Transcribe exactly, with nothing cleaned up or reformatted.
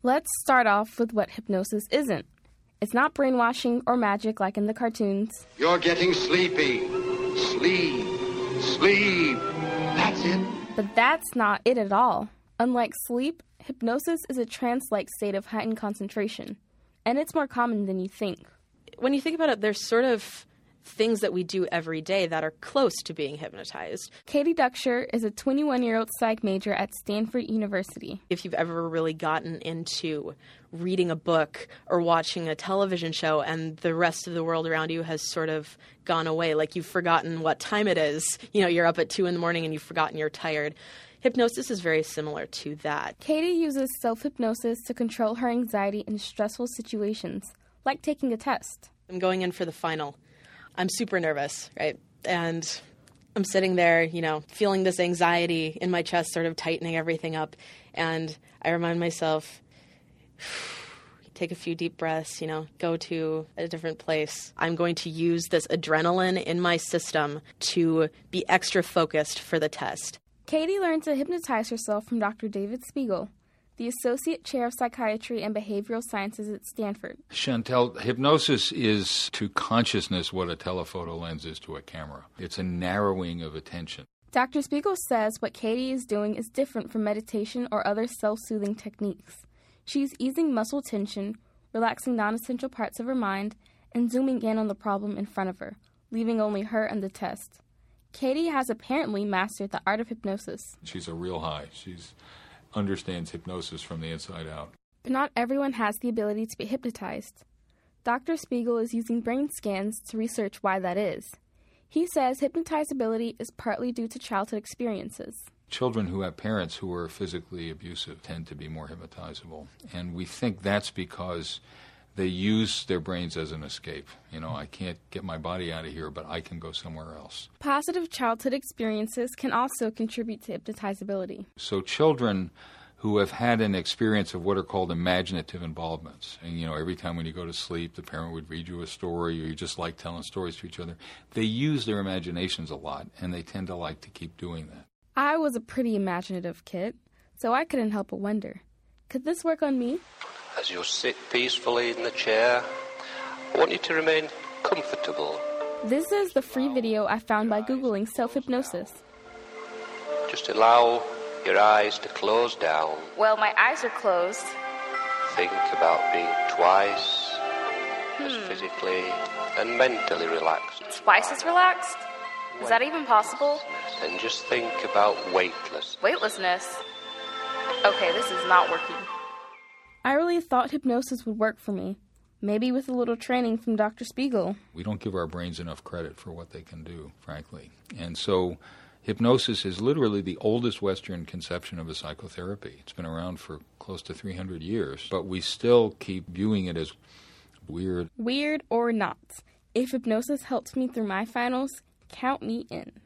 Let's start off with what hypnosis isn't. It's not brainwashing or magic like in the cartoons. You're getting sleepy. Sleep. Sleep. That's it. But that's not it at all. Unlike sleep, hypnosis is a trance-like state of heightened concentration, and it's more common than you think. When you think about it, there's sort of things that we do every day that are close to being hypnotized. Katie Ducksher is a twenty-one-year-old psych major at Stanford University. If you've ever really gotten into reading a book or watching a television show and the rest of the world around you has sort of gone away, like you've forgotten what time it is, you know, you're up at two in the morning and you've forgotten you're tired. Hypnosis is very similar to that. Katie uses self-hypnosis to control her anxiety in stressful situations, like taking a test. I'm going in for the final. I'm super nervous, right? And I'm sitting there, you know, feeling this anxiety in my chest, sort of tightening everything up. And I remind myself, take a few deep breaths, you know, go to a different place. I'm going to use this adrenaline in my system to be extra focused for the test. Katie learned to hypnotize herself from Doctor David Spiegel, the Associate Chair of Psychiatry and Behavioral Sciences at Stanford. Chantel, hypnosis is to consciousness what a telephoto lens is to a camera. It's a narrowing of attention. Doctor Spiegel says what Katie is doing is different from meditation or other self-soothing techniques. She's easing muscle tension, relaxing non-essential parts of her mind, and zooming in on the problem in front of her, leaving only her and the test. Katie has apparently mastered the art of hypnosis. She's a real high. She's understands hypnosis from the inside out. But not everyone has the ability to be hypnotized. Doctor Spiegel is using brain scans to research why that is. He says hypnotizability is partly due to childhood experiences. Children who have parents who are physically abusive tend to be more hypnotizable. And we think that's because they use their brains as an escape. You know, I can't get my body out of here, but I can go somewhere else. Positive childhood experiences can also contribute to hypnotizability. So children who have had an experience of what are called imaginative involvements, and, you know, every time when you go to sleep, the parent would read you a story, or you just like telling stories to each other, they use their imaginations a lot, and they tend to like to keep doing that. I was a pretty imaginative kid, so I couldn't help but wonder, could this work on me? As you sit peacefully in the chair, I want you to remain comfortable. This is the free video I found by Googling self-hypnosis. Just allow your eyes to close down. Well, my eyes are closed. Think about being twice Hmm. as physically and mentally relaxed. Twice as relaxed? Is that even possible? And just think about weightless. Weightlessness? Okay, this is not working. I really thought hypnosis would work for me. Maybe with a little training from Doctor Spiegel. We don't give our brains enough credit for what they can do, frankly. And so hypnosis is literally the oldest Western conception of a psychotherapy. It's been around for close to three hundred years, but we still keep viewing it as weird. Weird or not, if hypnosis helps me through my finals, count me in.